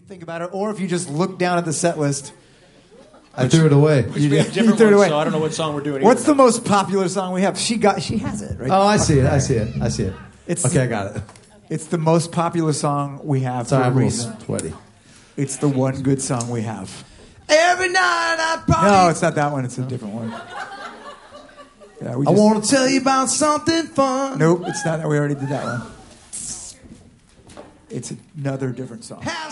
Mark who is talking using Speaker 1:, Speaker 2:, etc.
Speaker 1: think about it, or if you just look down at the set list.
Speaker 2: I threw it away.
Speaker 3: We have different
Speaker 1: threw it
Speaker 3: ones,
Speaker 1: away.
Speaker 3: so I don't know what song we're doing.
Speaker 1: What's
Speaker 3: either.
Speaker 1: the most popular song we have? She has it, right?
Speaker 2: Oh, I see it. I see it. I see it.
Speaker 1: It's
Speaker 2: Okay, I got it.
Speaker 1: It's the most popular song we have
Speaker 2: Sorry,
Speaker 1: for a
Speaker 2: I'm a
Speaker 1: reason.
Speaker 2: little sweaty.
Speaker 1: It's the one good song we have.
Speaker 2: Every night I party.
Speaker 1: No, it's not that one. It's a different one. Yeah,
Speaker 2: I want to tell you about something fun.
Speaker 1: Nope, it's not that. We already did that one. It's another different song.